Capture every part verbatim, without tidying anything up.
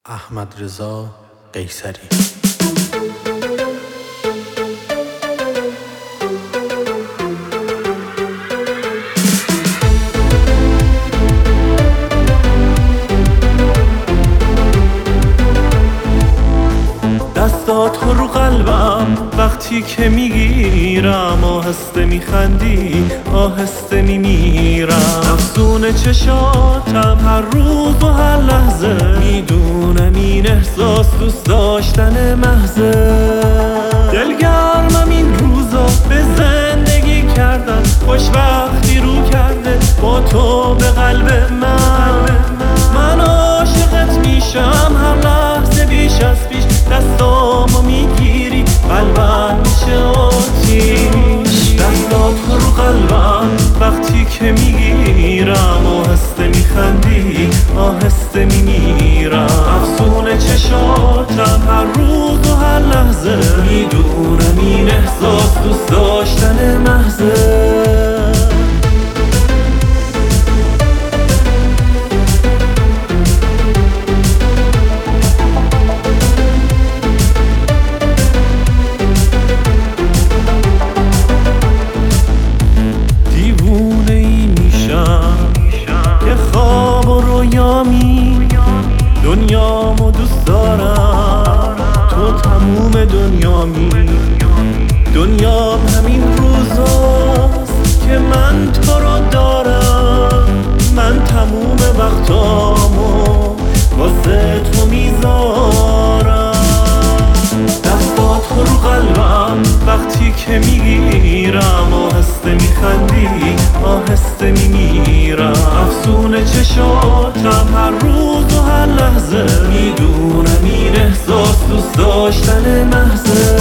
احمدرضا قیصری. دستات رو قلبم وقتی که میگیرم، آهسته میخندی آهسته میمیرم. افسون چشاتم هر روز و هر لحظه، میدونم این احساس دوست داشتن محضه. دلگرمم این روزا به زندگی کردن، خوشبختی رو کرده با تو به قلب من. من عاشقت میشم هر لحظه بیش از پیش، دستامو میگیری قلبم میشه آتیش. دستات رو قلبم وقتی که میگیرم، آهسته میخندی آهسته میمیرم. افسون چشاتم هر روز و هر لحظه، میدونم این احساس دوست داشتن محضه. دنیامو دوست دارم، تو تموم دنیامی. دنیام همین روزاست که من تو رو دارم. من تموم وقتامو واسه تو میذارم. دستات رو قلبم وقتی که میگیرم، آهسته میخندی آهسته میمیرم. افسون چشاتم هر روز و هر لحظه، میدونم این احساس دوست داشتن محضه.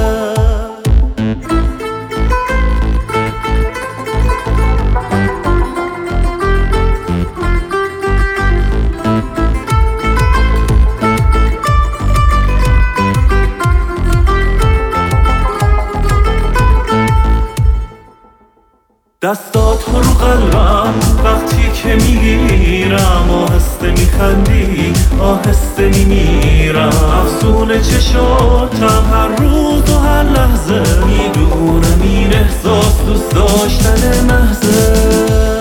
دستات رو قلبم وقتی که میگیرم، آهسته میخندی آهسته میمیرم. افسون چشاتم هر روز و هر لحظه، میدونم این احساس دوست داشتن محضه.